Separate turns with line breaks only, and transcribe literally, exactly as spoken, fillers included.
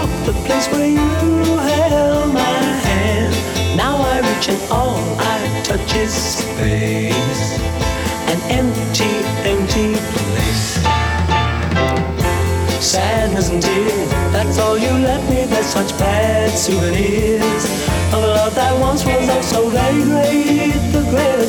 of the place where you held my hand. Now I reach and all I touch is space, an empty, empty place. Sadness and tears, that's all you left me. There's such bad souvenirs of a love that once was oh so very great. The greatest